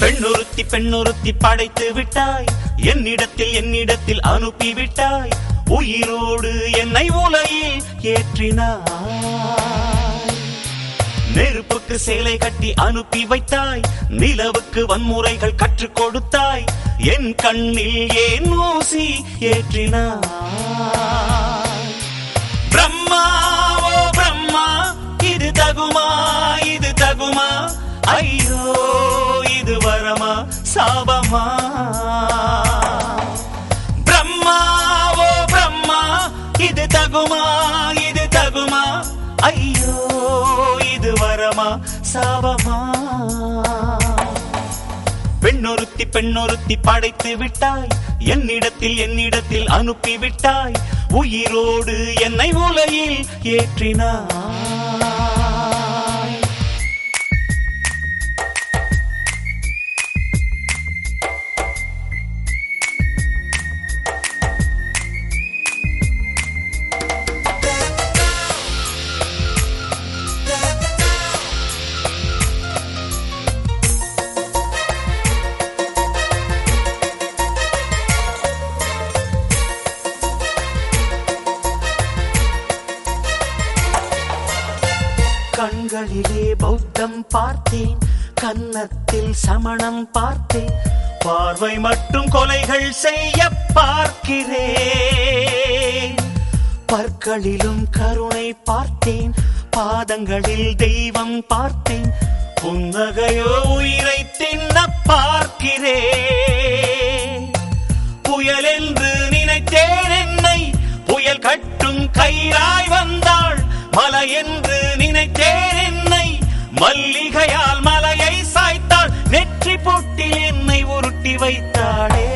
பெண்ணொருத்தி படைத்து விட்டாய், என்னிடத்தில் அனுப்பி விட்டாய், உயிரோடு என்னை உலகில் ஏற்றினாய். நெருப்புக்கு சேலை கட்டி அனுப்பி வைத்தாய், நிலவுக்கு வன்முறைகள் கற்றுக் கொடுத்தாய், என் கண்ணில் ஏன் ஊசி ஏற்றினாய். பிரம்மா ஓ பிரம்மா, இது தகுமா இது தகுமா, ஐயோ இது வரமா சாபமா. பிரம்மா ஓ பிரம்மா, இது தகுமா இது தகுமா, ஐயோ இது வரமா சாபமா. பெண்ணொருத்தி படைத்து விட்டாய், என்னிடத்தில் அனுப்பி விட்டாய், உயிரோடு என்னை உலகில் ஏற்றினாய். கண்களிலே பௌத்தம் பார்த்தேன், கன்னத்தில் சமணம் பார்த்தேன், பார்வை மட்டும் கொலைகள் செய்ய பார்க்கிறேன். பற்களிலும் கருணை பார்த்தேன், பாதங்களில் தெய்வம் பார்த்தேன், புன்னகையோ உயிரை தின்ன பார்க்கிறேன். புயல் என்று நினைத்தேன் என்னை, புயல் கட்டும் கயிறாய் வந்தாள், மலை என்று நினைத்தேன் என்னை, மல்லிகையால் மலையை சாய்த்தாள், நெற்றி பொட்டில் என்னை உருட்டி வைத்தாளே.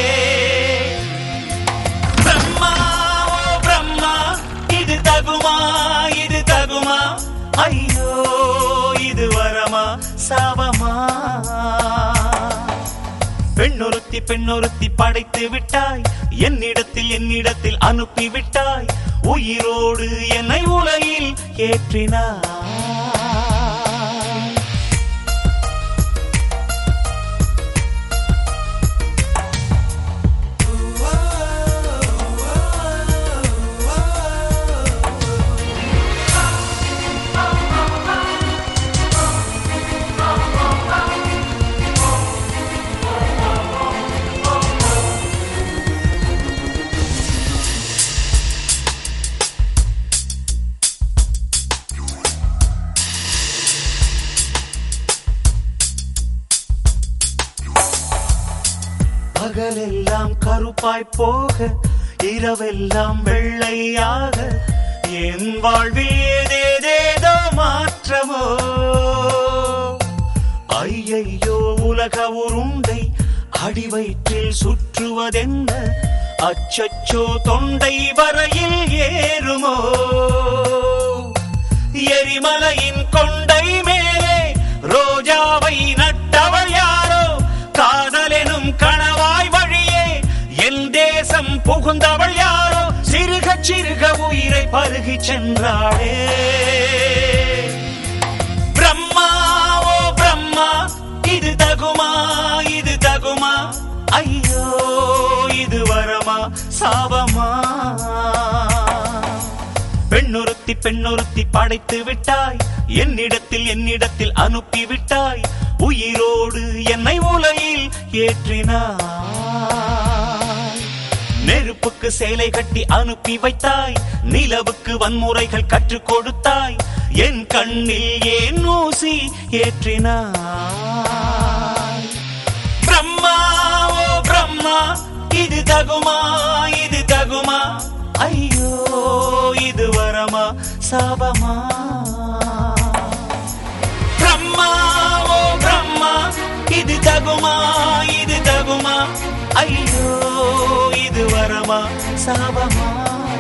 பிரம்மா ஓ பிரம்மா, இது தகுமா இது தகுமா, ஐயோ இது வரமா சாபமா. பெண்ணொருத்தி படைத்து விட்டாய், என்னிடத்தில் அனுப்பி விட்டாய், உயிரோடு என்னை உலகில் ஏற்றினாய். பகலெல்லாம் கருப்பாய் போக, இரவெல்லாம் வெள்ளையாக, என் வாழ்வில் ஏதேதேதோ மாற்றமோ. ஐயையோ உலக உருண்டை அடி வயிற்றில் சுற்றுவதென்ன, அச்சச்சோ தொண்டை வரையில் ஏறுமோ. எரிமலையின் கொண்டை மேலே ரோஜாவை நட்டவள் யாரோ, காதலெனும் கணவாய் வழியே என் தேசம் புகுந்தவள் யாரோ, சிறுக சிறுக உயிரை பருகி சென்றாளே. பிரம்மா ஓ பிரம்மா, இது தகுமா இது தகுமா, ஐயோ இது வரமா சாபமா. பெண்ணொருத்தி படைத்து விட்டாய், என்னிடத்தில் அனுப்பி விட்டாய், உயிரோடு என்னை உலகில் ஏற்றினாய். நெருப்புக்கு சேலை கட்டி அனுப்பி வைத்தாய், நிலவுக்கு வன்முறைகள் கற்றுக் கொடுத்தாய், என் கண்ணில் ஏன் ஊசி ஏற்றினாய். பிரம்மா ஓ பிரம்மா, இது தகுமா இது தகுமா, ஐயோ இது வரமா சாபமா. பிரம்மா ஓ பிரம்மா, இது தகுமா இது தகுமா, ஐயோ இது வரமா சாபமா.